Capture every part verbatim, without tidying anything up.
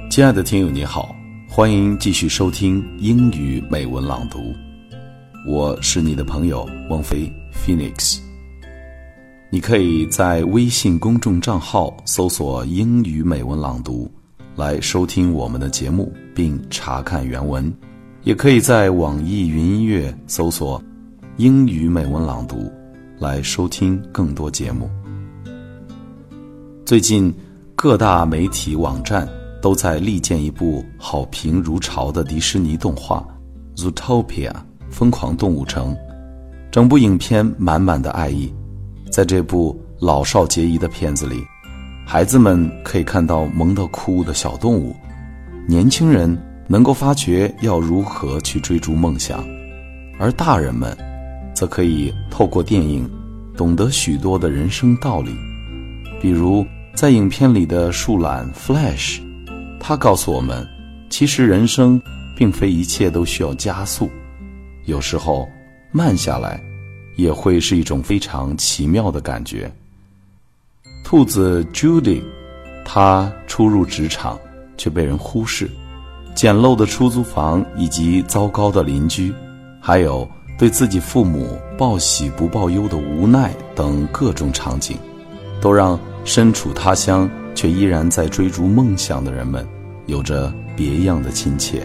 亲爱的听友你好，欢迎继续收听英语美文朗读，我是你的朋友汪飞 Phoenix。 你可以在微信公众账号搜索英语美文朗读来收听我们的节目并查看原文，也可以在网易云音乐搜索英语美文朗读来收听更多节目。最近各大媒体网站都在力荐一部好评如潮的迪士尼动画 Zootopia 疯狂动物城。整部影片满满的爱意，在这部老少皆宜的片子里，孩子们可以看到萌到哭的小动物，年轻人能够发觉要如何去追逐梦想，而大人们则可以透过电影懂得许多的人生道理。比如在影片里的树懒 Flash，他告诉我们，其实人生并非一切都需要加速，有时候慢下来也会是一种非常奇妙的感觉。兔子 Judy， 她初入职场却被人忽视，简陋的出租房以及糟糕的邻居，还有对自己父母报喜不报忧的无奈等各种场景，都让身处他乡却依然在追逐梦想的人们有着别样的亲切。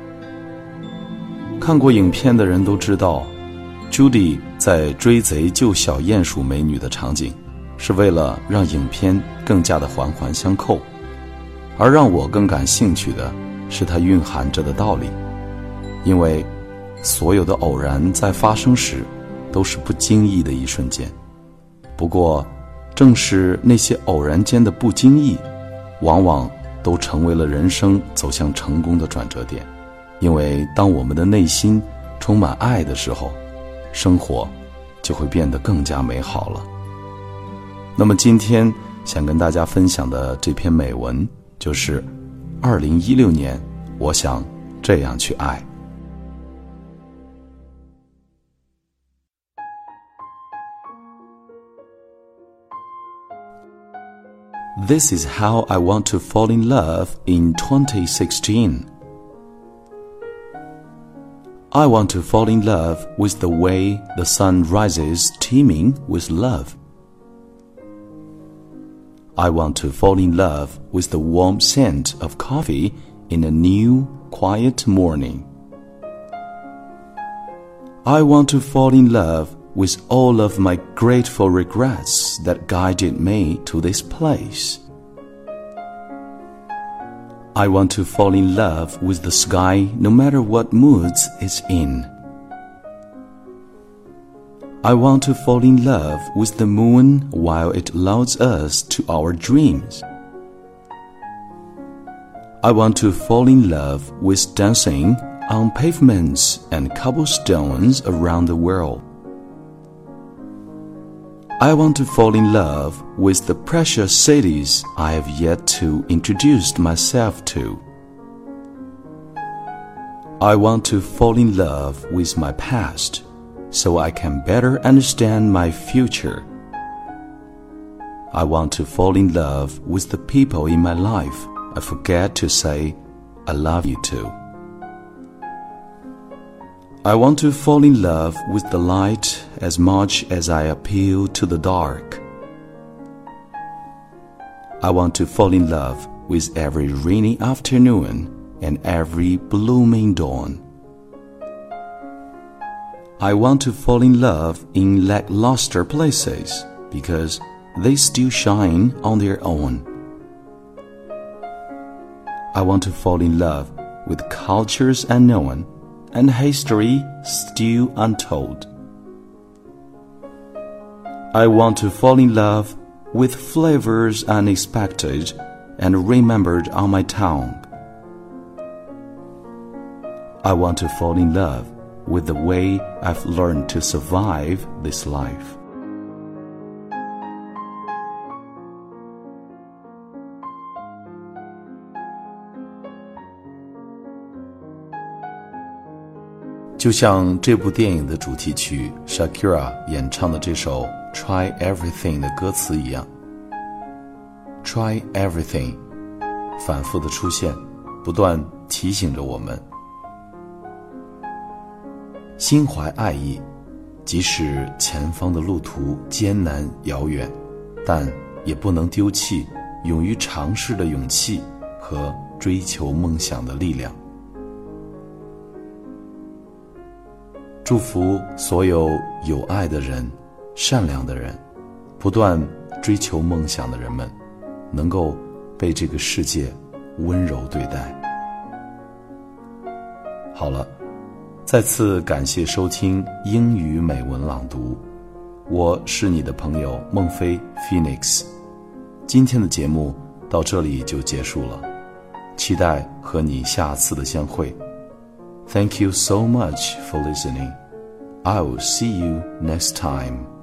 看过影片的人都知道， Judy 在追贼救小鼹鼠美女的场景是为了让影片更加的环环相扣，而让我更感兴趣的是它蕴含着的道理。因为所有的偶然在发生时都是不经意的一瞬间，不过正是那些偶然间的不经意，往往都成为了人生走向成功的转折点。因为当我们的内心充满爱的时候，生活就会变得更加美好了。那么今天想跟大家分享的这篇美文就是二零一六年我想这样去爱。This is how I want to fall in love in twenty sixteen. I want to fall in love with the way the sun rises teeming with love. I want to fall in love with the warm scent of coffee in a new, quiet morning. I want to fall in love with all of my grateful regrets that guided me to this place. I want to fall in love with the sky no matter what moods it's in. I want to fall in love with the moon while it lulls us to our dreams. I want to fall in love with dancing on pavements and cobblestones around the world. I want to fall in love with the precious cities I have yet to introduce myself to. I want to fall in love with my past so I can better understand my future. I want to fall in love with the people in my life I forget to say I love you to. I want to fall in love with the light as much as I appeal to the dark. I want to fall in love with every rainy afternoon and every blooming dawn. I want to fall in love in lackluster places because they still shine on their own. I want to fall in love with cultures unknown and history still untold. I want to fall in love with flavors unexpected and remembered on my tongue. I want to fall in love with the way I've learned to survive this life. 就像这部电影的主题曲 Shakira 演唱的这首 Try Everything 的歌词一样， Try Everything 反复的出现， 不断提醒着我们，心怀爱意，即使前方的路途艰难遥远，但也不能丢弃勇于尝试的勇气和追求梦想的力量。祝福所有有爱的人、善良的人、不断追求梦想的人们，能够被这个世界温柔对待。好了，再次感谢收听英语美文朗读，我是你的朋友孟非 Phoenix。 今天的节目到这里就结束了，期待和你下次的相会。 Thank you so much for listening. I will see you next time.